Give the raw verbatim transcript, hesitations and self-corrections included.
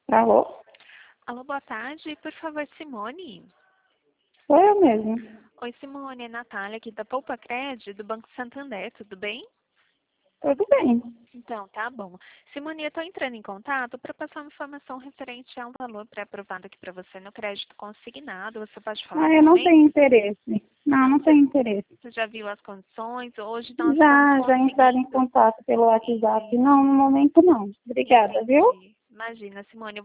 Alô? Alô, boa tarde. Por favor, Simone. Sou eu mesmo. Oi, Simone. É Natália aqui da Poupa Cred, do Banco Santander. Tudo bem? Tudo bem. Então, tá bom. Simone, eu estou entrando em contato para passar uma informação referente a um valor pré-aprovado aqui para você no crédito consignado. Você pode falar Ah, um eu não momento? tenho interesse. Não, não Você, tenho interesse. você já viu as condições? Hoje nós estamos Já, já entraram em conseguindo... contato pelo WhatsApp. Não, no momento não. Obrigada, viu? Entendi. Imagina, Simone.